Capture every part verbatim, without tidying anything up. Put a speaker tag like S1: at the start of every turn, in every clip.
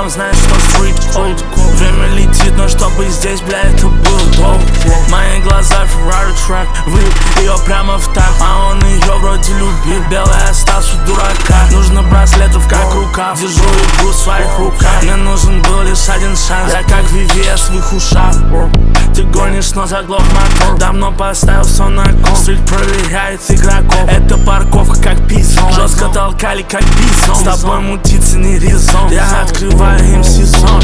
S1: сам знаешь, что стрит код. Время летит, но чтобы здесь, бля, это было долго. Мои глаза Ferrari трак, влип ее прямо в так. А он ее вроде любит, белый остался дурака. Нужно браслетов как рука, держу игру в своих руках. Мне нужен был лишь один шанс, я как Вивес в их ушах. Ты гонишь, но заглох мотор, давно поставил сон на кон. Стрит проверяет игроков, это парковка как пизон. Жестко толкали как бизон, с тобой мутиться не резон. Я открываю им сезон.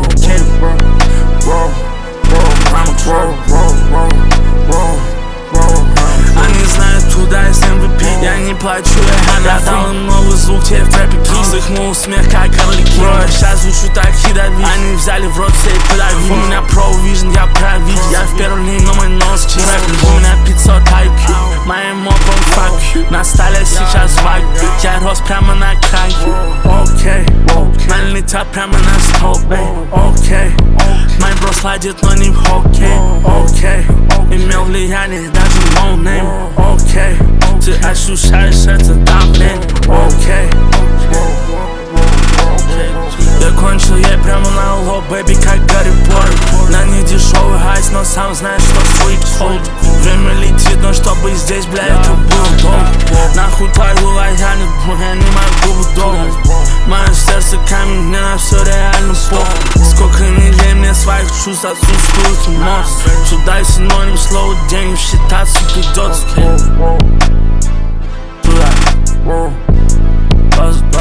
S1: Они знают, куда я с эм ви пи. Я не плачу, я дал им новый звук, теперь в рэпе клип. Вздыхнул смех, как орлики. Бро, я щас звучу так ядовит. Они взяли в рот все и подавили. У меня про вижн, я провид. Я в первой линии, но мой нос чист. У меня пятьсот ай кью, моим мопом fuck you. На столе сейчас вайп, я рос прямо на краю. Окей, мэн летят прямо на стол. Окей, мой бро сладит, но не в хоккей. Окей, имел влияние даже no name. Окей, ты ощущаешь это давление. Окей, я кончил ей прямо на лоб, бэби, как Гарри Поттер. На не дешевый хайс, но сам знаешь, что стрит код. Время летит, но чтобы здесь, бля, это было долго. Нахуй твою лояльность, я не могу быть долго. Мое сердце камень, мне на все реально похуй. Сколько недель мне своих чувств отсутствует эмоций. Сюда и синоним слова денег считаться придется. Туда.